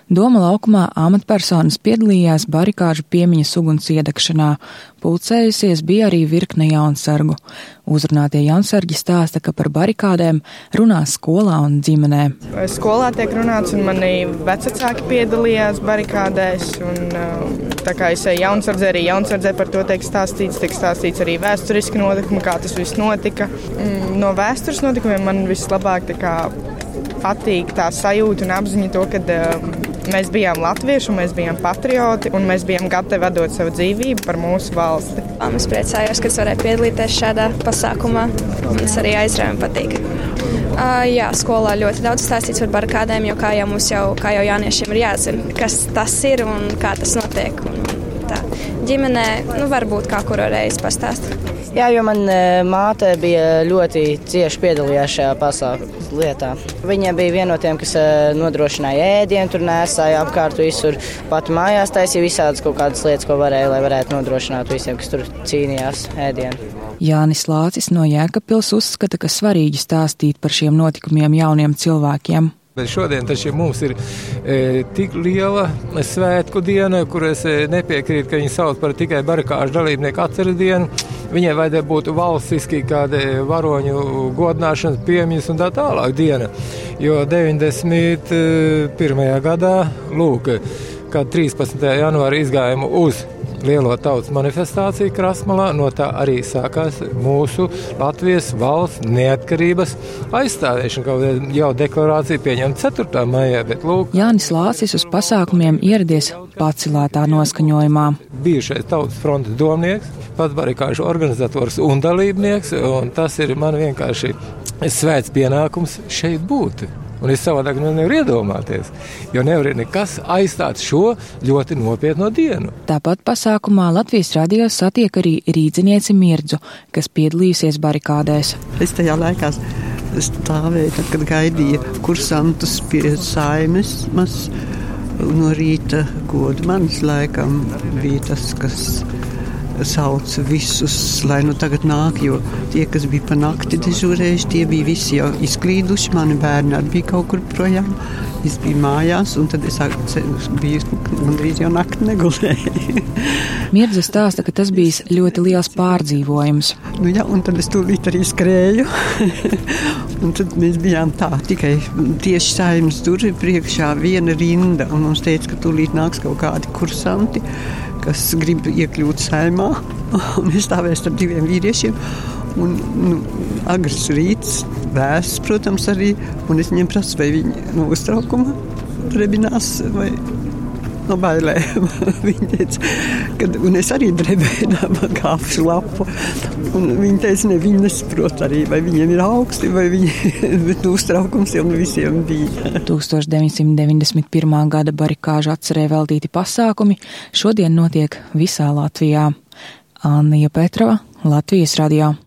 Doma laukumā amatpersonas piedalījās barikāžu piemiņas uguns iedegšanā. Pulcējusies bija arī virkne jaunsargu. Uzrunātie jaunsargi stāsta, ka par barikādēm runā skolā un ģimenē. Skolā tiek runāts, un mani vecāki piedalījās barikādēs. Tā kā es eju jaunsardzē, arī jaunsardzē par to tiek stāstīts arī vēsturiski notikumi, kā tas viss notika. No vēstures notikumiem man vislabāk patīk tā sajūta un apziņa to, ka mēs bijām latvieši, mēs bijām patrioti un mēs bijām gatavi atdot savu dzīvību par mūsu valsti. Es priecājos, ka es varēju piedalīties šādā pasākumā. Tas arī aizrāvumi patīk. Jā, skolā ļoti daudz stāstīts par barikādēm, jo kā jau jauniešiem ir jāzina, kas tas ir un kā tas notiek. Tā. Ģimenē varbūt kā kuru reizi pastāstīt. Jā, jo man māte bija ļoti cieši piedalījās šajā pasākumā lietā. Viņa bija viena no tiem, kas nodrošināja ēdienu, tur nēsāja apkārt visur. Pat mājās taisīja visādas kaut kādas lietas, ko varēja, lai varētu nodrošināt visiem, kas tur cīnījās ēdienu. Jānis Lācis no Jēkabpils uzskata, ka svarīgi stāstīt par šiem notikumiem jauniem cilvēkiem. Bet šodien taču mums ir tik liela svētku diena, kur es nepiekrītu, ka viņi sauc par tikai barikāžu dalībnieku atceres dienu. Viņai vajadzēja būt valstiski kāda varoņu godināšanas piemiņas un tā tālāk diena. Jo 91. gadā, kad 13. janvāra izgājumu uz lielo tautas manifestāciju Krasmalā, no tā arī sākās mūsu Latvijas valsts neatkarības aizstāvēšana, kaut jau deklarācija pieņemta 4. maijā, bet Jānis Lācis uz pasākumiem ieradies pacilētā noskaņojumā. Bijušais Tautas frontes domnieks, pats barikāžu organizators un dalībnieks, un tas ir man vienkārši svēts pienākums šeit būt. Un es savādāk nevaru iedomāties, jo nevar nekas aizstāt šo ļoti nopietno dienu. Tāpat pasākumā Latvijas radio satiek arī rīdzinieci Mirdzu, kas piedalījusies barikādēs. Es tajā laikā stāvēju, kad gaidīja kursantus pie Saeimes no rīta godu. Manis laikam bija tas, kas sauc visus, lai tagad nāk, jo tie, kas bija pa nakti dežurējuši, tie bija visi jau izklīduši, mani bērni arī bija kaut kur projām, es biju mājās, un tad es biju, man drīz jau nakti negulēju. Mirdza stāsta, ka tas bijis ļoti liels pārdzīvojums. Jā, un tad es tūlīt arī skrēju, un tad mēs bijām tikai tieši Saeimas durvju priekšā viena rinda, un mums teica, ka tūlīt nāks kaut kādi kursanti, kas grib iekļūt Saeimā, un es stāvēju starp 2 vīriešiem, un agrs rīts, vēss, protams, arī, un es viņiem prasu, vai viņi no uztraukuma drebinās, vai no bailēm. Viņi teica, un es arī drebēju kāpšu lapu, un viņi teica, viņi nesaprot arī, vai viņiem ir augsti, vai bet uztraukums jau visiem bija. 1991. gada barikāžu atcerē veltīti pasākumi šodien notiek visā Latvijā. Annija Petrova, Latvijas radio.